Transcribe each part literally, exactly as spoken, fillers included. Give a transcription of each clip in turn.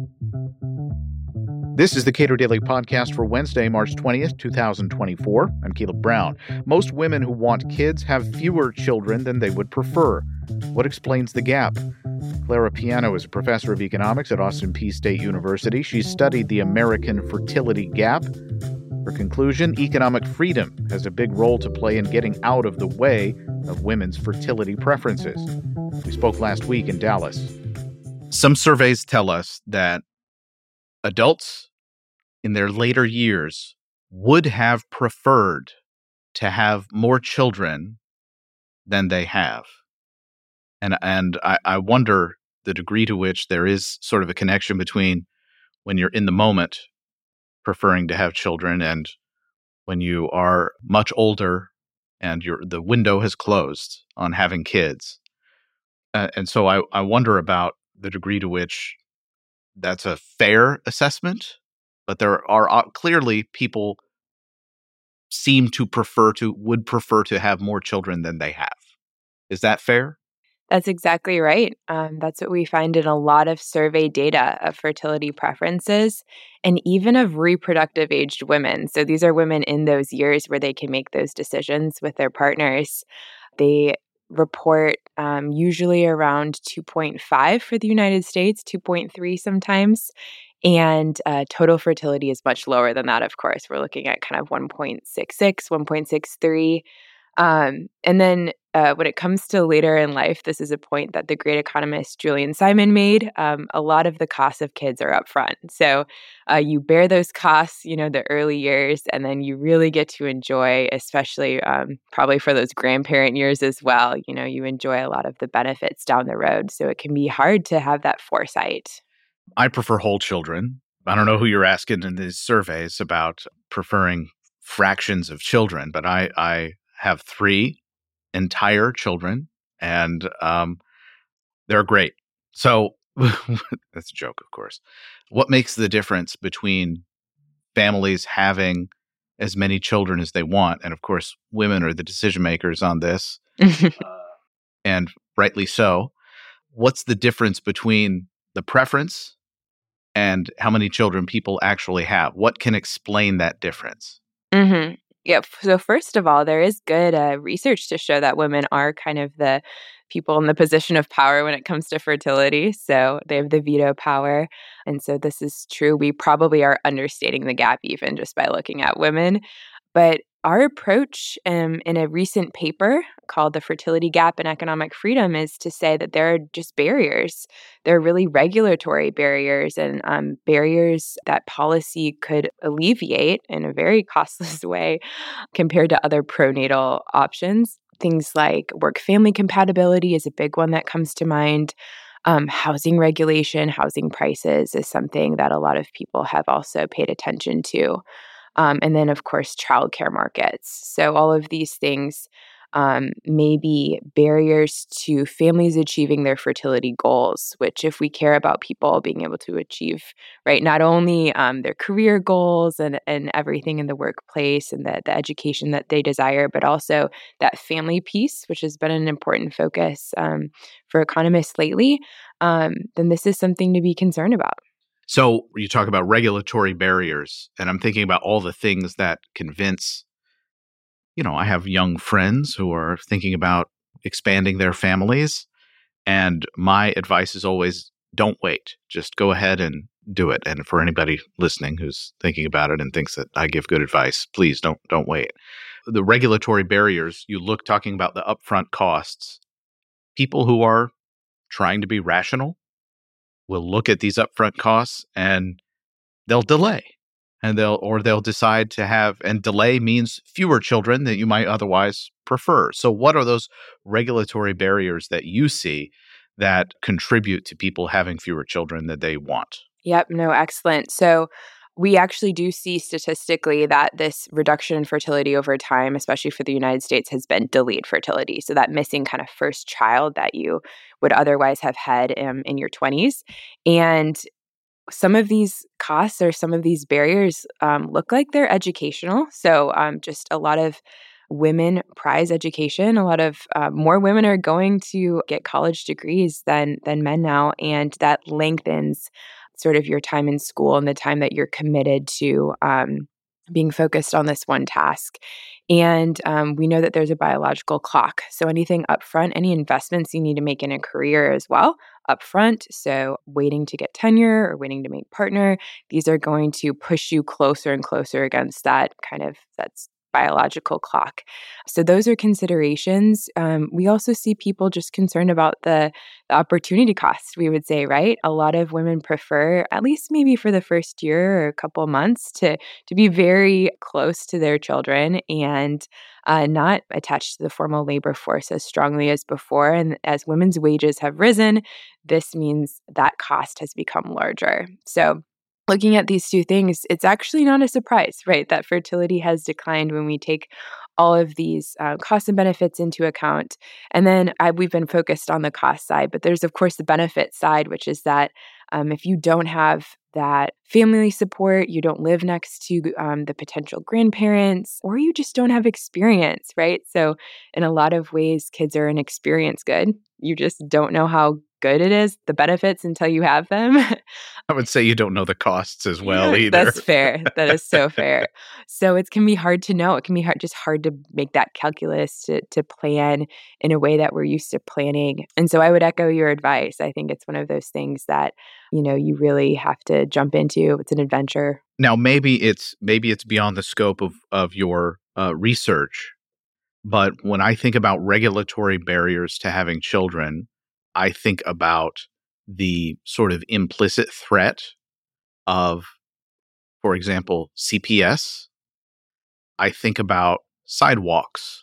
This is the Cato Daily Podcast for Wednesday, March twentieth, twenty twenty-four. I'm Caleb Brown. Most women who want kids have fewer children than they would prefer. What explains the gap? Clara Piano is a professor of economics at Austin Peay State University. She's studied the American fertility gap. Her conclusion, economic freedom has a big role to play in getting out of the way of women's fertility preferences. We spoke last week in Dallas. Some surveys tell us that adults in their later years would have preferred to have more children than they have. And and I, I wonder the degree to which there is sort of a connection between when you're in the moment preferring to have children and when you are much older and your the window has closed on having kids. Uh, and so I, I wonder about the degree to which that's a fair assessment, but there are uh, clearly people seem to prefer to, would prefer to have more children than they have. Is that fair? That's exactly right. Um, that's what we find in a lot of survey data of fertility preferences and even of reproductive aged women. So these are women in those years where they can make those decisions with their partners. They report um, usually around two point five for the United States, two point three sometimes. And uh, total fertility is much lower than that, of course. We're looking at kind of one point six six, one point six three. Um, and then uh, when it comes to later in life, this is a point that the great economist Julian Simon made. Um, a lot of the costs of kids are upfront. So uh, you bear those costs, you know, the early years, and then you really get to enjoy, especially um, probably for those grandparent years as well. You know, you enjoy a lot of the benefits down the road. So it can be hard to have that foresight. I prefer whole children. I don't know who you're asking in these surveys about preferring fractions of children, but I, I have three entire children, and um, they're great. So that's a joke, of course. What makes the difference between families having as many children as they want? And of course, women are the decision makers on this, uh, and rightly so. What's the difference between the preference and how many children people actually have? What can explain that difference? Mm-hmm. Yeah. So first of all, there is good uh, research to show that women are kind of the people in the position of power when it comes to fertility. So they have the veto power. And so this is true. We probably are understating the gap even just by looking at women. But our approach um, in a recent paper called The Fertility Gap and Economic Freedom is to say that there are just barriers. There are really regulatory barriers and um, barriers that policy could alleviate in a very costless way compared to other pronatal options. Things like work-family compatibility is a big one that comes to mind. Um, housing regulation, housing prices is something that a lot of people have also paid attention to. Um, and then, of course, childcare markets. So all of these things um, may be barriers to families achieving their fertility goals, which if we care about people being able to achieve, right, not only um, their career goals and, and everything in the workplace and the, the education that they desire, but also that family piece, which has been an important focus um, for economists lately, um, then this is something to be concerned about. So you talk about regulatory barriers, and I'm thinking about all the things that convince, you know, I have young friends who are thinking about expanding their families, and my advice is always don't wait. Just go ahead and do it. And for anybody listening who's thinking about it and thinks that I give good advice, please don't don't wait. The regulatory barriers, you look talking about the upfront costs. People who are trying to be rational will look at these upfront costs and they'll delay, and they'll or they'll decide to have, and delay means fewer children that you might otherwise prefer. So what are those regulatory barriers that you see that contribute to people having fewer children that they want? Yep, no, excellent. So we actually do see statistically that this reduction in fertility over time, especially for the United States, has been delayed fertility. So that missing kind of first child that you would otherwise have had um, in your twenties. And some of these costs or some of these barriers um, look like they're educational. So um, just a lot of women prize education. A lot of uh, more women are going to get college degrees than than men now, and that lengthens sort of your time in school and the time that you're committed to um, being focused on this one task. And um, we know that there's a biological clock. So anything upfront, any investments you need to make in a career as well, upfront. So waiting to get tenure or waiting to make partner, these are going to push you closer and closer against that kind of that's biological clock. So those are considerations. Um, we also see people just concerned about the, the opportunity cost, we would say, right? A lot of women prefer, at least maybe for the first year or a couple of months, to, to be very close to their children and uh, not attached to the formal labor force as strongly as before. And as women's wages have risen, this means that cost has become larger. So looking at these two things, it's actually not a surprise, right, that fertility has declined when we take all of these uh, costs and benefits into account. And then I, we've been focused on the cost side, but there's, of course, the benefit side, which is that um, if you don't have that family support, you don't live next to um, the potential grandparents, or you just don't have experience, right? So in a lot of ways, kids are an experience good. You just don't know how good it is, the benefits, until you have them. I would say you don't know the costs as well Yeah, either. That's fair. That is so fair. So it can be hard to know. It can be hard, just hard to make that calculus to to plan in a way that we're used to planning. And so I would echo your advice. I think it's one of those things that, you know, you really have to jump into. It's an adventure. Now, maybe it's maybe it's beyond the scope of of your uh, research, but when I think about regulatory barriers to having children, I think about the sort of implicit threat of, for example, C P S. I think about sidewalks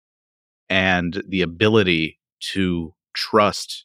and the ability to trust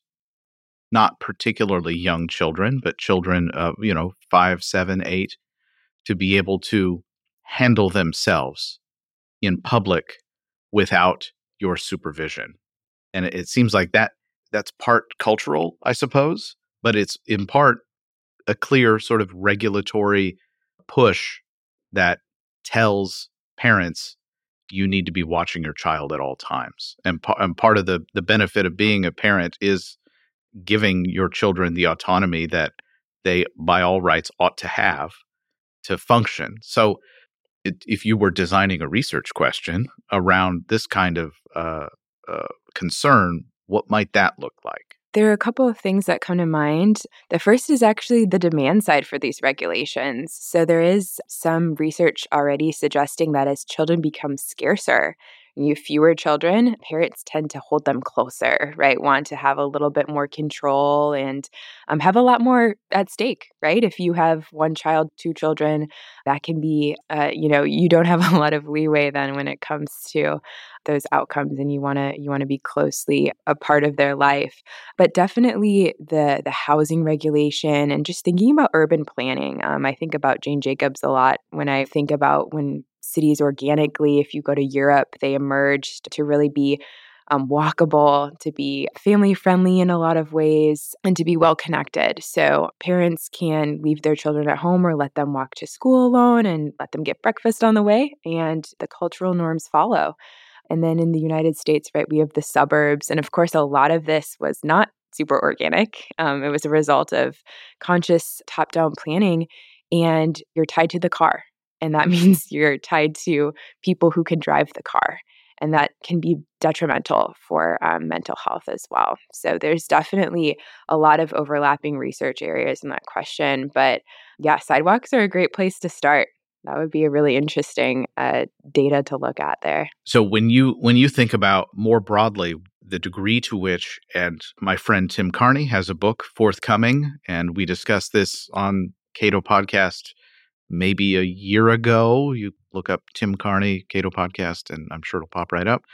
not particularly young children, but children of, you know, five, seven, eight, to be able to handle themselves in public without your supervision. And it, it seems like that that's part cultural, I suppose, but it's in part a clear sort of regulatory push that tells parents you need to be watching your child at all times. And, pa- and part of the, the benefit of being a parent is giving your children the autonomy that they, by all rights, ought to have to function. So it, if you were designing a research question around this kind of uh, uh, concern, what might that look like? There are a couple of things that come to mind. The first is actually the demand side for these regulations. So there is some research already suggesting that as children become scarcer, you have fewer children, parents tend to hold them closer, right? Want to have a little bit more control and um, have a lot more at stake, right? If you have one child, two children, that can be, uh, you know, you don't have a lot of leeway then when it comes to those outcomes, and you want to you want to be closely a part of their life. But definitely the the housing regulation and just thinking about urban planning. Um, I think about Jane Jacobs a lot when I think about when cities organically, if you go to Europe, they emerged to really be um, walkable, to be family friendly in a lot of ways, and to be well connected. So parents can leave their children at home or let them walk to school alone and let them get breakfast on the way, and the cultural norms follow. And then in the United States, right, we have the suburbs. And of course, a lot of this was not super organic. Um, it was a result of conscious top-down planning, and you're tied to the car. And that means you're tied to people who can drive the car. And that can be detrimental for um, mental health as well. So there's definitely a lot of overlapping research areas in that question. But yeah, sidewalks are a great place to start. That would be a really interesting uh, data to look at there. So when you when you think about more broadly the degree to which, and my friend Tim Carney has a book forthcoming, and we discussed this on Cato Podcast maybe a year ago. You look up Tim Carney, Cato Podcast, and I'm sure it'll pop right up.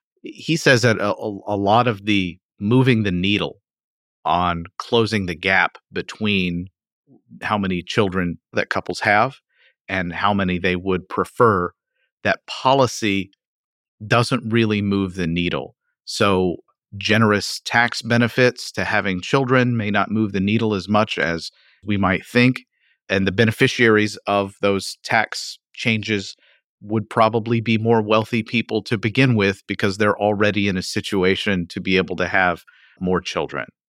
He says that a, a lot of the moving the needle on closing the gap between how many children that couples have and how many they would prefer, that policy doesn't really move the needle. So generous tax benefits to having children may not move the needle as much as we might think. And the beneficiaries of those tax changes would probably be more wealthy people to begin with because they're already in a situation to be able to have more children.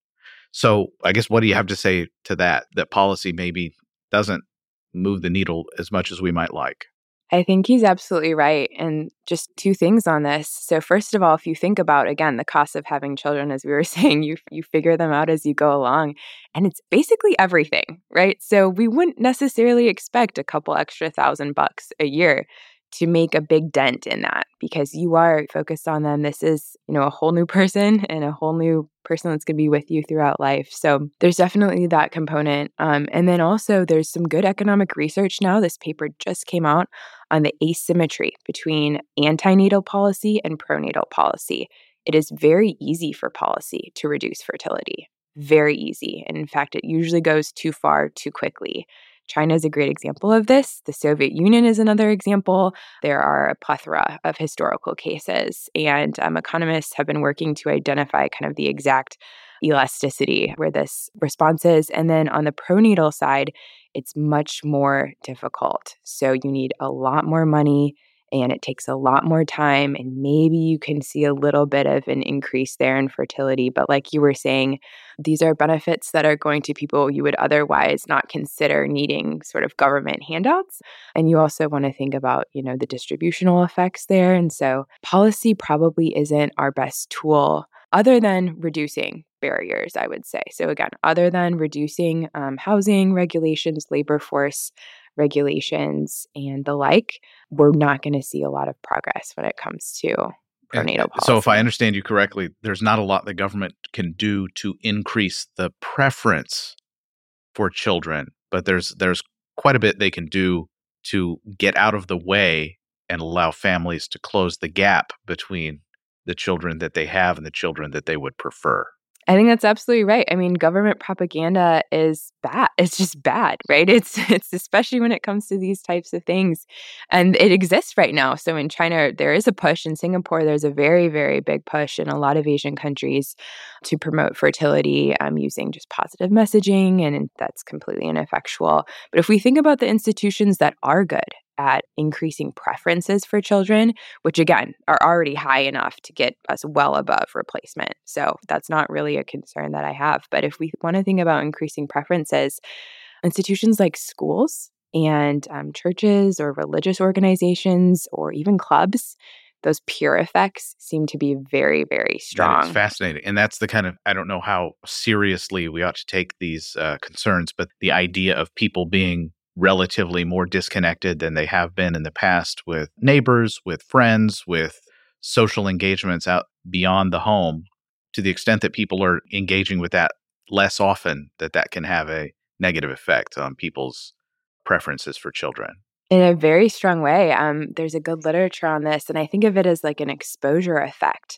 So I guess what do you have to say to that, that policy maybe doesn't move the needle as much as we might like? I think he's absolutely right. And just two things on this. So first of all, if you think about, again, the cost of having children, as we were saying, you you figure them out as you go along. And it's basically everything, right? So we wouldn't necessarily expect a couple extra thousand bucks a year to make a big dent in that because you are focused on them. This is, you know, a whole new person and a whole new person that's going to be with you throughout life. So there's definitely that component. Um, and then also there's some good economic research now. This paper just came out on the asymmetry between antenatal policy and pronatal policy. It is very easy for policy to reduce fertility. Very easy. And in fact, it usually goes too far too quickly. China is a great example of this. The Soviet Union is another example. There are a plethora of historical cases, and um, economists have been working to identify kind of the exact elasticity where this response is. And then on the pronatal side, it's much more difficult. So you need a lot more money and it takes a lot more time. And maybe you can see a little bit of an increase there in fertility. But like you were saying, these are benefits that are going to people you would otherwise not consider needing sort of government handouts. And you also want to think about, you know, the distributional effects there. And so policy probably isn't our best tool other than reducing barriers, I would say. So again, other than reducing um, housing regulations, labor force regulations, and the like, we're not going to see a lot of progress when it comes to prenatal policy. So if I understand you correctly, there's not a lot the government can do to increase the preference for children, but there's there's quite a bit they can do to get out of the way and allow families to close the gap between the children that they have and the children that they would prefer. I think that's absolutely right. I mean, government propaganda is bad. It's just bad, right? It's it's especially when it comes to these types of things. And it exists right now. So in China, there is a push. In Singapore, there's a very, very big push in a lot of Asian countries to promote fertility um, using just positive messaging. And that's completely ineffectual. But if we think about the institutions that are good at increasing preferences for children, which again are already high enough to get us well above replacement. So that's not really a concern that I have. But if we want to think about increasing preferences, institutions like schools and um, churches or religious organizations or even clubs, those peer effects seem to be very, very strong. It's fascinating. And that's the kind of, I don't know how seriously we ought to take these uh, concerns, but the idea of people being relatively more disconnected than they have been in the past with neighbors, with friends, with social engagements out beyond the home, to the extent that people are engaging with that less often, that that can have a negative effect on people's preferences for children. In a very strong way. Um, there's a good literature on this, and I think of it as like an exposure effect.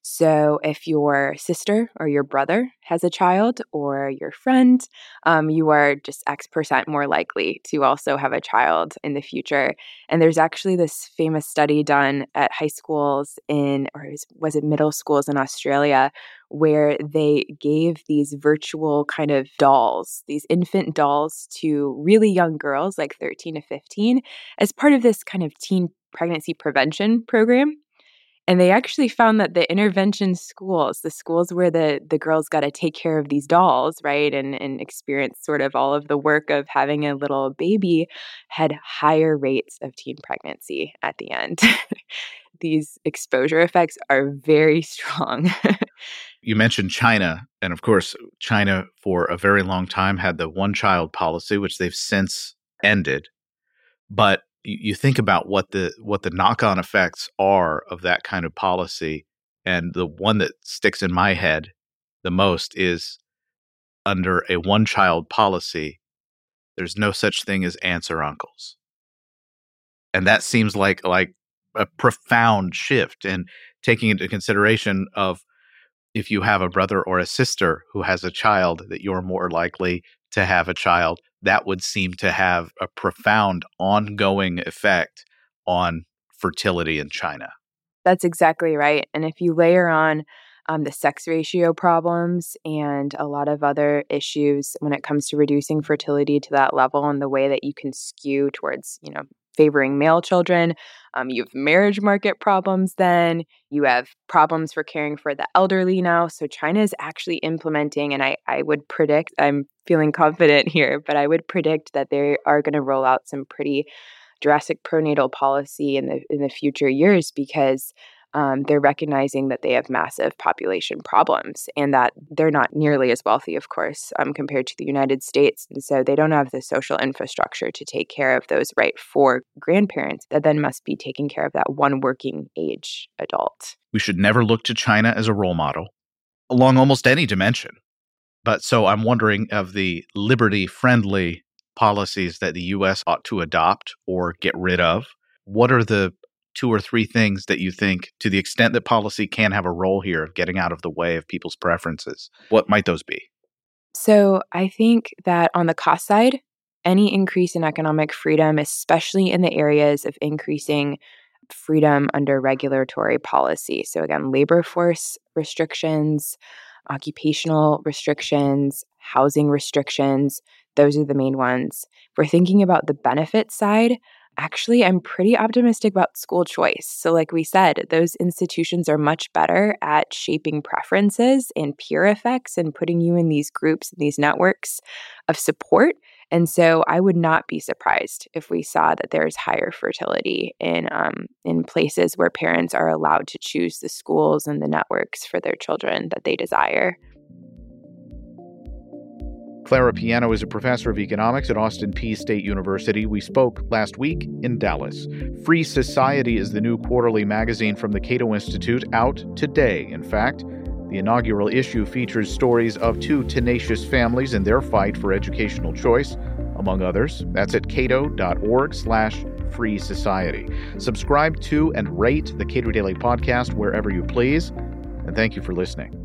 So if your sister or your brother has a child or your friend, um, you are just X percent more likely to also have a child in the future. And there's actually this famous study done at high schools in, or was it middle schools in Australia, where they gave these virtual kind of dolls, these infant dolls to really young girls, like thirteen to fifteen, as part of this kind of teen pregnancy prevention program. And they actually found that the intervention schools, the schools where the, the girls got to take care of these dolls, right, and, and experience sort of all of the work of having a little baby, had higher rates of teen pregnancy at the end. These exposure effects are very strong. You mentioned China, and of course, China for a very long time had the one-child policy, which they've since ended. But you think about what the what the knock-on effects are of that kind of policy, and the one that sticks in my head the most is under a one-child policy, there's no such thing as aunts or uncles. And that seems like like a profound shift, and taking into consideration of if you have a brother or a sister who has a child, that you're more likely to have a child, that would seem to have a profound ongoing effect on fertility in China. That's exactly right. And if you layer on um, the sex ratio problems and a lot of other issues when it comes to reducing fertility to that level, and the way that you can skew towards, you know, favoring male children. Um, you have marriage market problems then. You have problems for caring for the elderly now. So China is actually implementing, and I, I would predict, I'm feeling confident here, but I would predict that they are going to roll out some pretty drastic pronatal policy in the in the future years because um, they're recognizing that they have massive population problems and that they're not nearly as wealthy, of course, um, compared to the United States. And so they don't have the social infrastructure to take care of those right four grandparents that then must be taking care of that one working age adult. We should never look to China as a role model along almost any dimension. But so I'm wondering of the liberty-friendly policies that the U S ought to adopt or get rid of, what are the two or three things that you think, to the extent that policy can have a role here of getting out of the way of people's preferences, what might those be? So I think that on the cost side, any increase in economic freedom, especially in the areas of increasing freedom under regulatory policy. So again, labor force restrictions, occupational restrictions, housing restrictions, those are the main ones. If we're thinking about the benefit side, actually, I'm pretty optimistic about school choice. So like we said, those institutions are much better at shaping preferences and peer effects and putting you in these groups and these networks of support. And so I would not be surprised if we saw that there's higher fertility in um, in places where parents are allowed to choose the schools and the networks for their children that they desire. Clara Piano is a professor of economics at Austin Peay State University. We spoke last week in Dallas. Free Society is the new quarterly magazine from the Cato Institute, out today. In fact, the inaugural issue features stories of two tenacious families and their fight for educational choice, among others. That's at cato.org slash free society. Subscribe to and rate the Cato Daily Podcast wherever you please. And thank you for listening.